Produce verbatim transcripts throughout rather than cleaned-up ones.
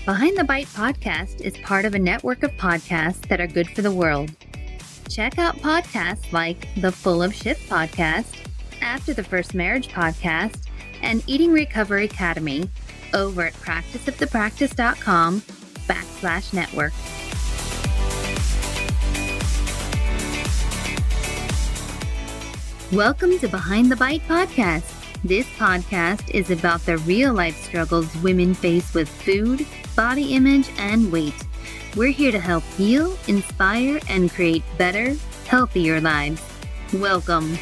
Behind the Bite podcast is part of a network of podcasts that are good for the world. Check out podcasts like the Full of Shit podcast, After the First Marriage podcast, and Eating Recovery Academy over at practiceofthepractice.com backslash network. Welcome to Behind the Bite podcast. This podcast is about the real-life struggles women face with food, body image, and weight. We're here to help heal, inspire, and create better, healthier lives. Welcome.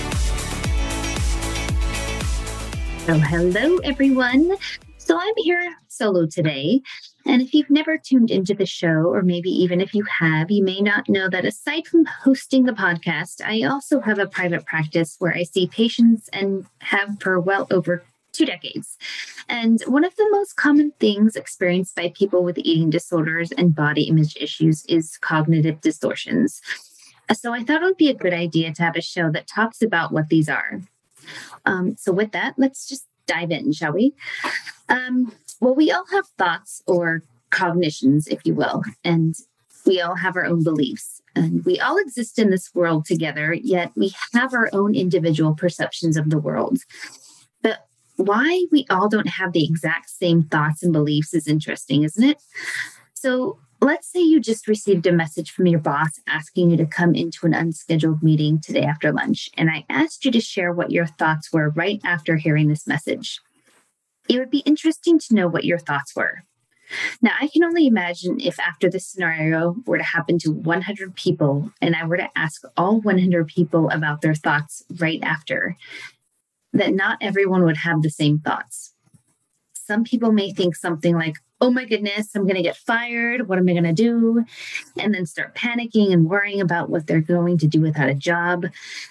So hello, everyone. So I'm here solo today. And if you've never tuned into the show, or maybe even if you have, you may not know that aside from hosting the podcast, I also have a private practice where I see patients and have for well over two decades. And one of the most common things experienced by people with eating disorders and body image issues is cognitive distortions. So I thought it would be a good idea to have a show that talks about what these are. Um, so with that, let's just dive in, shall we? Um, well, we all have thoughts or cognitions, if you will, and we all have our own beliefs. And we all exist in this world together, yet we have our own individual perceptions of the world. But why we all don't have the exact same thoughts and beliefs is interesting, isn't it? So let's say you just received a message from your boss asking you to come into an unscheduled meeting today after lunch, and I asked you to share what your thoughts were right after hearing this message. It would be interesting to know what your thoughts were. Now, I can only imagine if after this scenario were to happen to one hundred people, and I were to ask all one hundred people about their thoughts right after, that not everyone would have the same thoughts. Some people may think something like, oh my goodness, I'm going to get fired. What am I going to do? And then start panicking and worrying about what they're going to do without a job.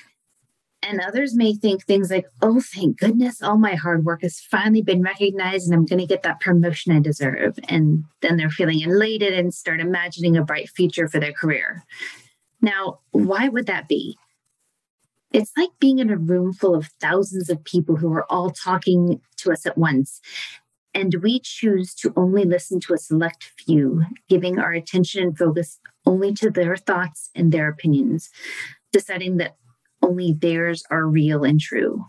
And others may think things like, oh, thank goodness, all my hard work has finally been recognized and I'm going to get that promotion I deserve. And then they're feeling elated and start imagining a bright future for their career. Now, why would that be? It's like being in a room full of thousands of people who are all talking to us at once. And we choose to only listen to a select few, giving our attention and focus only to their thoughts and their opinions, deciding that only theirs are real and true.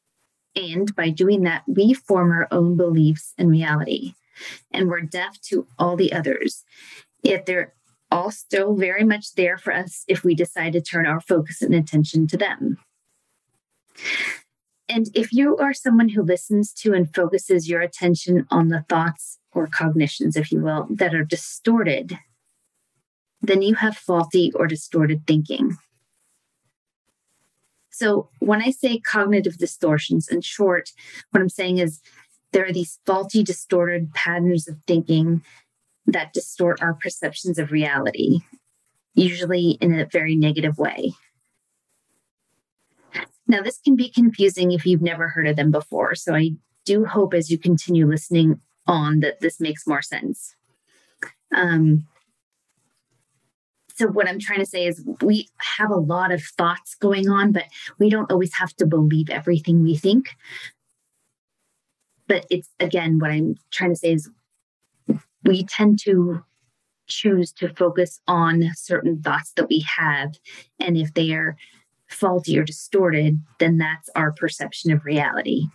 And by doing that, we form our own beliefs and reality. And we're deaf to all the others. Yet they're all still very much there for us if we decide to turn our focus and attention to them. And if you are someone who listens to and focuses your attention on the thoughts or cognitions, if you will, that are distorted, then you have faulty or distorted thinking. So when I say cognitive distortions, in short, what I'm saying is there are these faulty, distorted patterns of thinking that distort our perceptions of reality, usually in a very negative way. Now, this can be confusing if you've never heard of them before. So I do hope as you continue listening on that this makes more sense. Um, so what I'm trying to say is we have a lot of thoughts going on, but we don't always have to believe everything we think. But it's, again, what I'm trying to say is we tend to choose to focus on certain thoughts that we have. And if they are faulty or distorted, then that's our perception of reality.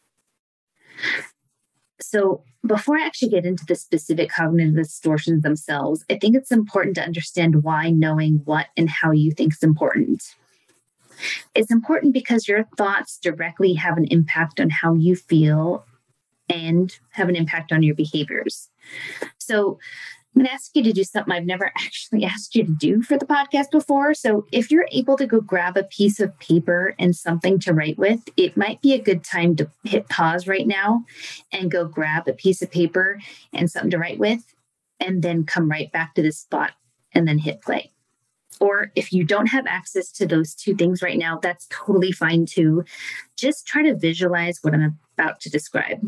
So before I actually get into the specific cognitive distortions themselves, I think it's important to understand why knowing what and how you think is important. It's important because your thoughts directly have an impact on how you feel and have an impact on your behaviors. So I'm going to ask you to do something I've never actually asked you to do for the podcast before. So if you're able to go grab a piece of paper and something to write with, it might be a good time to hit pause right now and go grab a piece of paper and something to write with, and then come right back to this spot and then hit play. Or if you don't have access to those two things right now, that's totally fine too. Just try to visualize what I'm about to describe.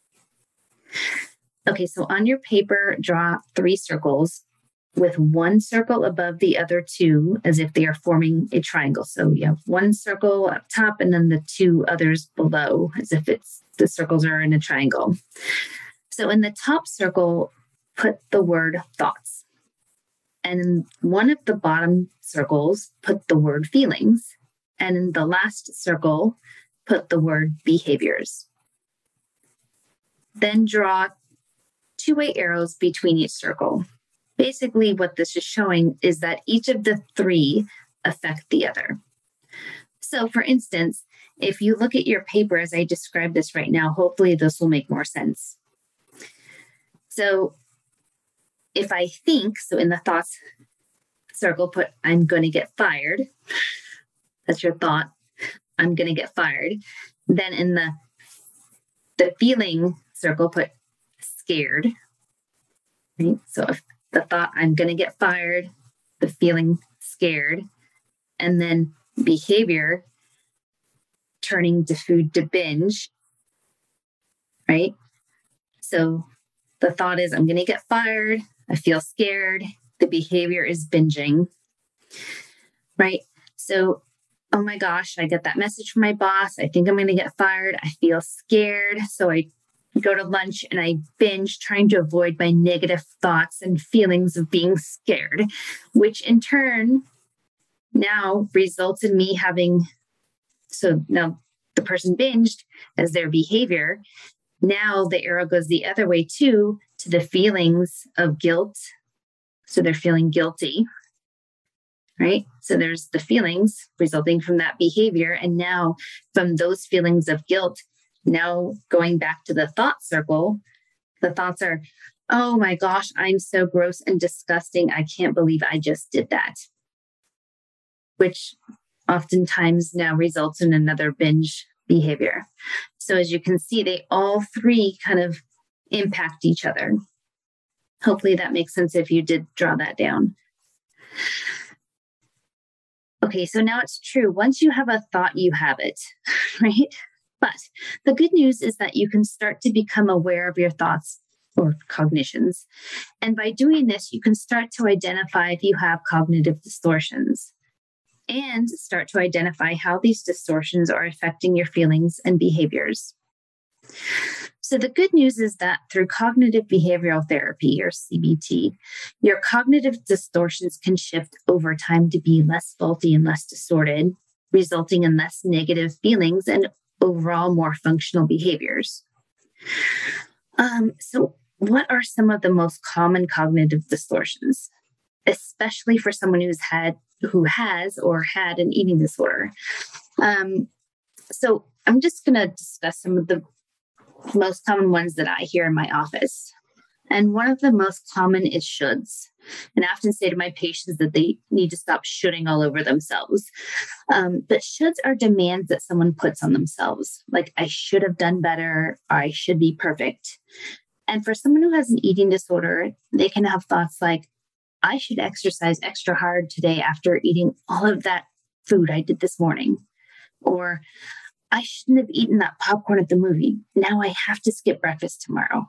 Okay, so on your paper, draw three circles with one circle above the other two as if they are forming a triangle. So you have one circle up top and then the two others below as if it's the circles are in a triangle. So in the top circle, put the word thoughts. And in one of the bottom circles, put the word feelings. And in the last circle, put the word behaviors. Then draw two-way arrows between each circle. Basically, what this is showing is that each of the three affect the other. So for instance, if you look at your paper as I describe this right now, hopefully this will make more sense. So if I think, so in the thoughts circle, put, I'm going to get fired. That's your thought. I'm going to get fired. Then in the, the feeling circle, put scared. Right? So if the thought, I'm going to get fired, the feeling scared, and then behavior, turning to food to binge, right? So the thought is, I'm going to get fired. I feel scared. The behavior is binging, right? So, oh my gosh, I get that message from my boss. I think I'm going to get fired. I feel scared. So I go to lunch and I binge, trying to avoid my negative thoughts and feelings of being scared, which in turn now results in me having, so now the person binged as their behavior. Now the arrow goes the other way too, to the feelings of guilt. So they're feeling guilty, right? So there's the feelings resulting from that behavior. And now from those feelings of guilt, now going back to the thought circle, the thoughts are, oh my gosh, I'm so gross and disgusting. I can't believe I just did that. Which oftentimes now results in another binge behavior. So as you can see, they all three kind of impact each other. Hopefully that makes sense if you did draw that down. Okay, so now it's true. Once you have a thought, you have it, right? But the good news is that you can start to become aware of your thoughts or cognitions. And by doing this, you can start to identify if you have cognitive distortions and start to identify how these distortions are affecting your feelings and behaviors. So the good news is that through cognitive behavioral therapy, or C B T, your cognitive distortions can shift over time to be less faulty and less distorted, resulting in less negative feelings and overall more functional behaviors. Um, so what are some of the most common cognitive distortions, especially for someone who's had, who has or had an eating disorder? Um, so I'm just going to discuss some of the most common ones that I hear in my office. And one of the most common is shoulds. And I often say to my patients that they need to stop shoulding all over themselves. Um, but shoulds are demands that someone puts on themselves. Like, I should have done better, or I should be perfect. And for someone who has an eating disorder, they can have thoughts like, I should exercise extra hard today after eating all of that food I did this morning. Or, I shouldn't have eaten that popcorn at the movie. Now I have to skip breakfast tomorrow.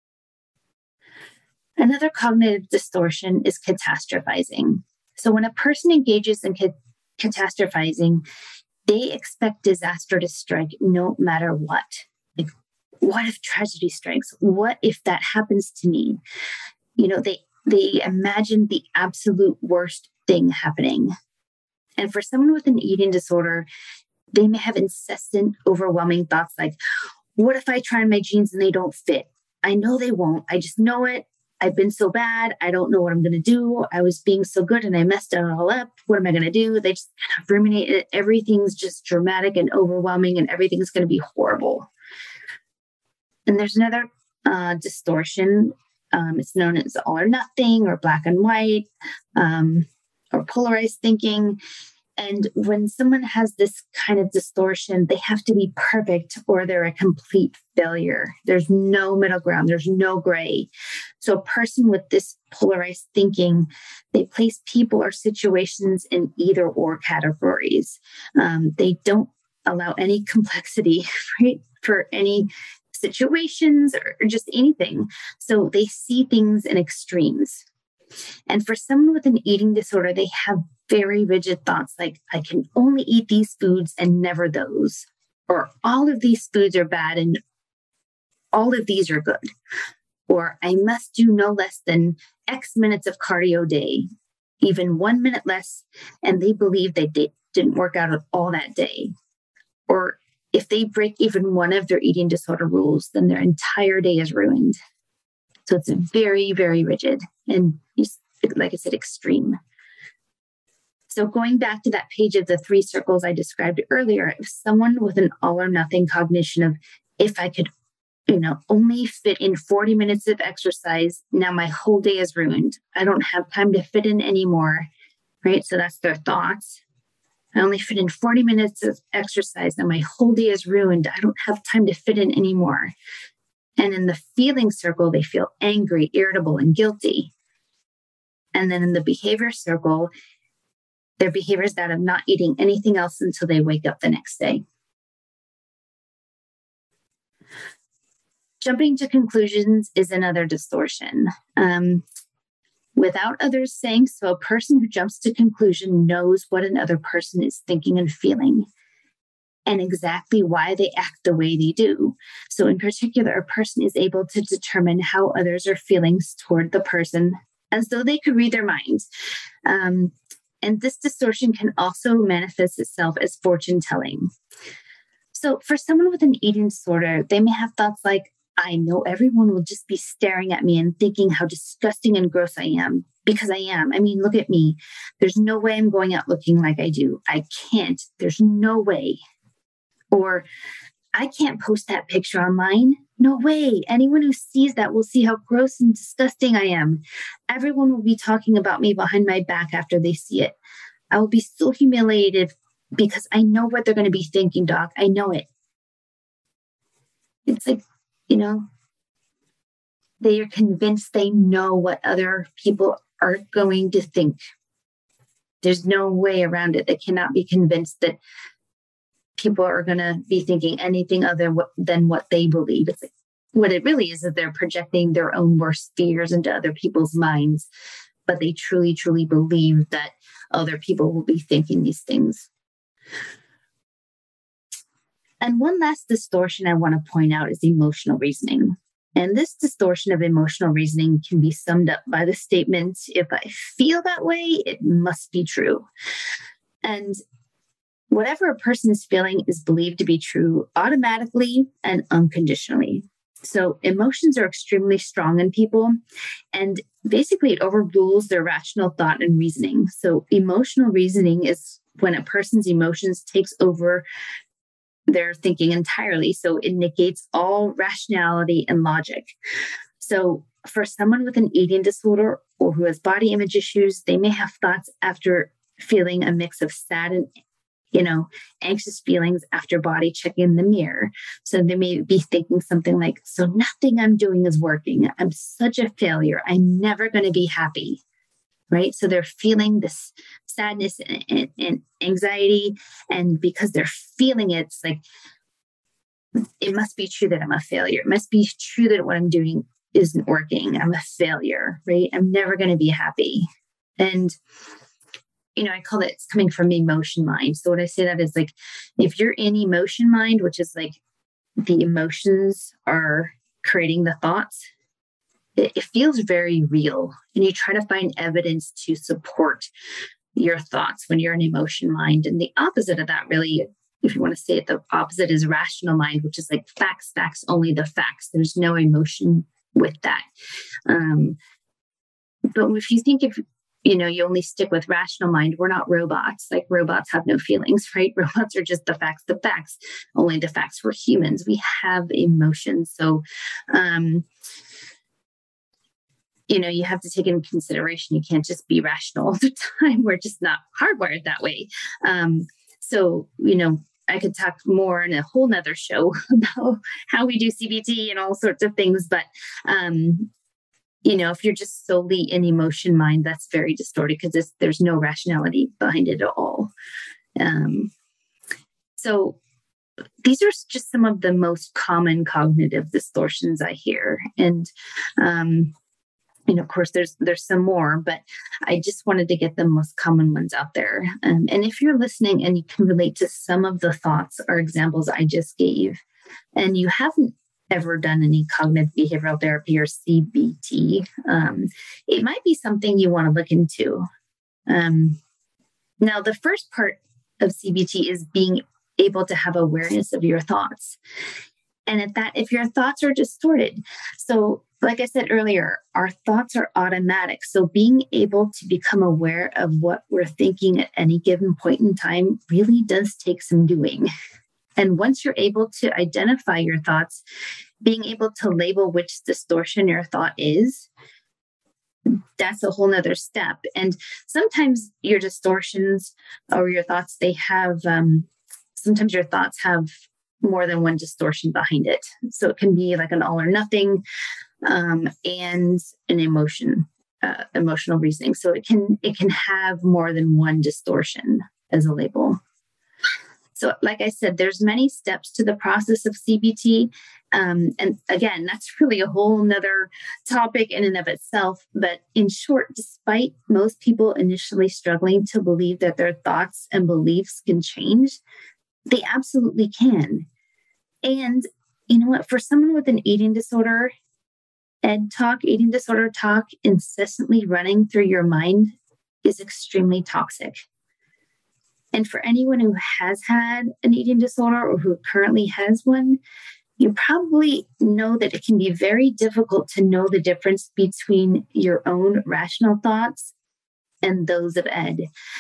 Another cognitive distortion is catastrophizing. So when a person engages in ca- catastrophizing, they expect disaster to strike no matter what. Like, what if tragedy strikes? What if that happens to me? You know, they, they imagine the absolute worst thing happening. And for someone with an eating disorder, they may have incessant, overwhelming thoughts like, what if I try on my jeans and they don't fit? I know they won't. I just know it. I've been so bad. I don't know what I'm going to do. I was being so good and I messed it all up. What am I going to do? They just kind of ruminate it. Everything's just dramatic and overwhelming and everything's going to be horrible. And there's another uh, distortion. Um, it's known as all or nothing or black and white um, or polarized thinking. And when someone has this kind of distortion, they have to be perfect or they're a complete failure. There's no middle ground. There's no gray. So a person with this polarized thinking, they place people or situations in either or categories. Um, they don't allow any complexity, right, for any situations or, or just anything. So they see things in extremes. And for someone with an eating disorder, they have very rigid thoughts like, I can only eat these foods and never those, or all of these foods are bad and all of these are good. or I must do no less than X minutes of cardio a day, even one minute less, and they believe they did, didn't work out at all that day. Or if they break even one of their eating disorder rules, then their entire day is ruined. So it's very, very rigid and, like I said, extreme. So going back to that page of the three circles I described earlier, if someone with an all or nothing cognition of, if I could, you know, only fit in forty minutes of exercise, now my whole day is ruined. I don't have time to fit in anymore, right? So that's their thoughts. I only fit in forty minutes of exercise. Now my whole day is ruined. I don't have time to fit in anymore. And in the feeling circle, they feel angry, irritable, and guilty. And then in the behavior circle, their behavior is that of not eating anything else until they wake up the next day. Jumping to conclusions is another distortion. Um, without others saying so, a person who jumps to conclusion knows what another person is thinking and feeling, and exactly why they act the way they do. So in particular, a person is able to determine how others are feeling toward the person as though they could read their minds. Um, and this distortion can also manifest itself as fortune telling. So for someone with an eating disorder, they may have thoughts like, I know everyone will just be staring at me and thinking how disgusting and gross I am, because I am. I mean, look at me. There's no way I'm going out looking like I do. I can't. There's no way. Or I can't post that picture online. No way. Anyone who sees that will see how gross and disgusting I am. Everyone will be talking about me behind my back after they see it. I will be so humiliated because I know what they're going to be thinking, Doc. I know it. It's like, you know, they are convinced they know what other people are going to think. There's no way around it. They cannot be convinced that people are going to be thinking anything other than what they believe. It's like, what it really is, is they're projecting their own worst fears into other people's minds, but they truly, truly believe that other people will be thinking these things. And one last distortion I want to point out is emotional reasoning. And this distortion of emotional reasoning can be summed up by the statement, if I feel that way, it must be true. And whatever a person is feeling is believed to be true automatically and unconditionally. So emotions are extremely strong in people, and basically it overrules their rational thought and reasoning. So emotional reasoning is when a person's emotions takes over their thinking entirely. So it negates all rationality and logic. So for someone with an eating disorder or who has body image issues, they may have thoughts after feeling a mix of sad and, you know, anxious feelings after body checking in the mirror. So they may be thinking something like, so nothing I'm doing is working. I'm such a failure. I'm never going to be happy. Right? So they're feeling this sadness and, and, and anxiety. And because they're feeling it, it's like, it must be true that I'm a failure. It must be true that what I'm doing isn't working. I'm a failure, right? I'm never going to be happy. And, you know, I call it, it's coming from emotion mind. So what I say that is like, if you're in emotion mind, which is like the emotions are creating the thoughts, it feels very real, and you try to find evidence to support your thoughts when you're in emotion mind. And the opposite of that, really, if you want to say it, the opposite is rational mind, which is like facts, facts, only the facts. There's no emotion with that. Um, but if you think if, you know, you only stick with rational mind, we're not robots. Like robots have no feelings, right? Robots are just the facts, the facts, only the facts. We're humans. We have emotions. So, um, you know, you have to take into consideration, you can't just be rational all the time. We're just not hardwired that way. Um, so, you know, I could talk more in a whole nother show about how we do C B T and all sorts of things. But, um, you know, if you're just solely in emotion mind, that's very distorted because there's no rationality behind it at all. Um, so these are just some of the most common cognitive distortions I hear. And, um, you know, of course, there's there's some more, but I just wanted to get the most common ones out there. Um, and if you're listening and you can relate to some of the thoughts or examples I just gave, and you haven't ever done any cognitive behavioral therapy or C B T, um, it might be something you want to look into. Um, now, the first part of C B T is being able to have awareness of your thoughts. And at that, if your thoughts are distorted, so like I said earlier, our thoughts are automatic. So being able to become aware of what we're thinking at any given point in time really does take some doing. And once you're able to identify your thoughts, being able to label which distortion your thought is, that's a whole nother step. And sometimes your distortions or your thoughts, they have, um, sometimes your thoughts have more than one distortion behind it. So it can be like an all or nothing um, and an emotion, uh, emotional reasoning. So it can, it can have more than one distortion as a label. So like I said, there's many steps to the process of C B T. Um, and again, that's really a whole nother topic in and of itself. But in short, despite most people initially struggling to believe that their thoughts and beliefs can change, they absolutely can. And you know what? For someone with an eating disorder, ed talk, eating disorder talk incessantly running through your mind is extremely toxic. And for anyone who has had an eating disorder or who currently has one, you probably know that it can be very difficult to know the difference between your own rational thoughts and those of ed.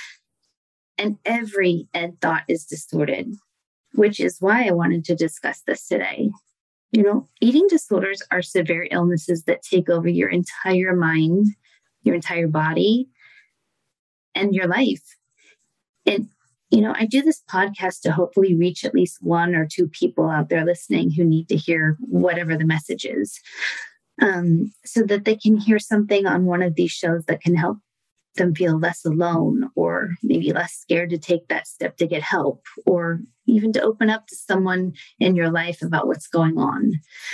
And every ed thought is distorted, which is why I wanted to discuss this today. You know, eating disorders are severe illnesses that take over your entire mind, your entire body, and your life. And you know, I do this podcast to hopefully reach at least one or two people out there listening who need to hear whatever the message is, um, so that they can hear something on one of these shows that can help them feel less alone, or maybe less scared to take that step to get help, or even to open up to someone in your life about what's going on.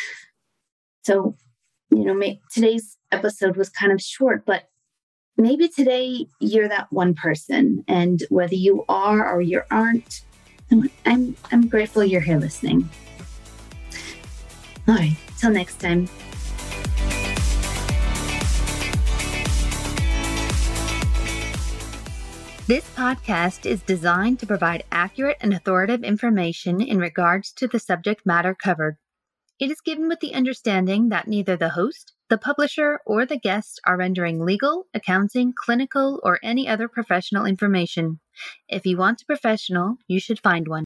So, you know, may, today's episode was kind of short, but maybe today you're that one person, and whether you are or you aren't, I'm I'm grateful you're here listening. All right, till next time. This podcast is designed to provide accurate and authoritative information in regards to the subject matter covered. It is given with the understanding that neither the host, the publisher, or the guest are rendering legal, accounting, clinical, or any other professional information. If you want a professional, you should find one.